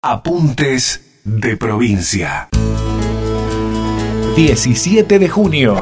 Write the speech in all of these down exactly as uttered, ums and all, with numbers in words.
Apuntes de provincia. diecisiete de junio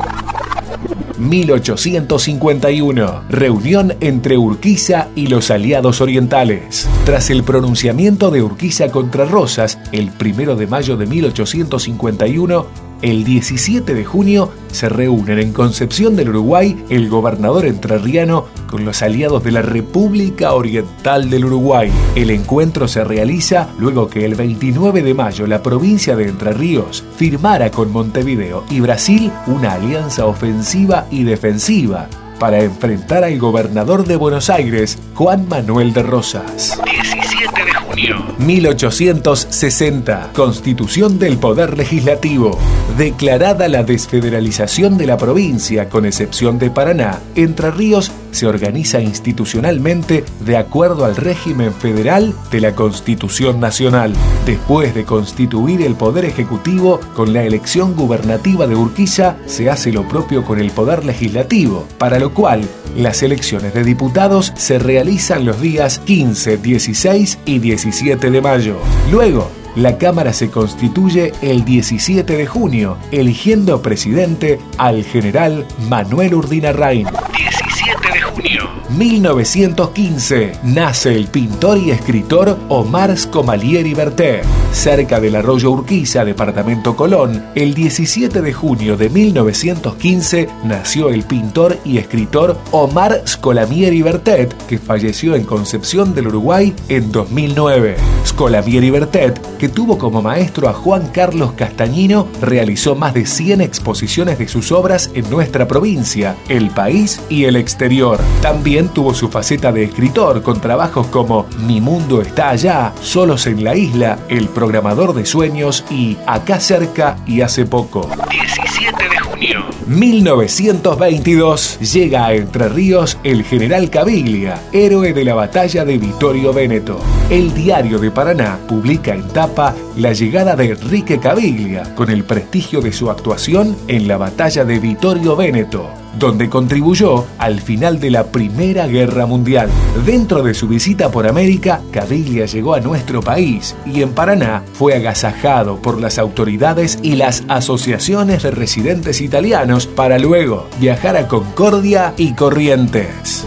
mil ochocientos cincuenta y uno. Reunión entre Urquiza y los aliados orientales. Tras el pronunciamiento de Urquiza contra Rosas, el primero de mayo de mil ochocientos cincuenta y uno, el diecisiete de junio se reúnen en Concepción del Uruguay el gobernador entrerriano con los aliados de la República Oriental del Uruguay. El encuentro se realiza luego que el veintinueve de mayo la provincia de Entre Ríos firmara con Montevideo y Brasil una alianza ofensiva y defensiva para enfrentar al gobernador de Buenos Aires, Juan Manuel de Rosas. diecisiete de junio. mil ochocientos sesenta. Constitución del Poder Legislativo. Declarada la desfederalización de la provincia, con excepción de Paraná, Entre Ríos se organiza institucionalmente de acuerdo al régimen federal de la Constitución Nacional. Después de constituir el Poder Ejecutivo con la elección gubernativa de Urquiza, se hace lo propio con el Poder Legislativo, para lo cual las elecciones de diputados se realizan los días quince, dieciséis y diecisiete de mayo. Luego, la Cámara se constituye el diecisiete de junio, eligiendo presidente al general Manuel Urdinarrain. diecisiete de junio. mil novecientos quince. Nace el pintor y escritor Omar Scomalieri Berthet. Cerca del arroyo Urquiza, departamento Colón, el diecisiete de junio de mil novecientos quince nació el pintor y escritor Omar Scomalieri Berthet, que falleció en Concepción del Uruguay en dos mil nueve. Scomalieri Berthet, que tuvo como maestro a Juan Carlos Castañino, realizó más de cien exposiciones de sus obras en nuestra provincia, el país y el exterior. También tuvo su faceta de escritor, con trabajos como Mi mundo está allá, Solos en la isla, El programador de sueños y Acá cerca y hace poco. diecisiete de junio. mil novecientos veintidós. Llega a Entre Ríos el general Caviglia, héroe de la batalla de Vittorio Veneto. El Diario de Paraná publica en tapa la llegada de Enrique Caviglia, con el prestigio de su actuación en la batalla de Vittorio Veneto, donde contribuyó al final de la Primera Guerra Mundial. Dentro de su visita por América, Caviglia llegó a nuestro país y en Paraná fue agasajado por las autoridades y las asociaciones de residentes italianos para luego viajar a Concordia y Corrientes.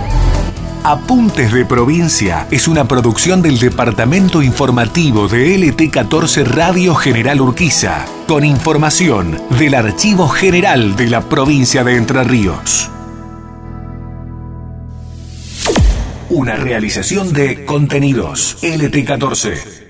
Apuntes de Provincia es una producción del Departamento Informativo de L T catorce Radio General Urquiza, con información del Archivo General de la Provincia de Entre Ríos. Una realización de Contenidos L T catorce.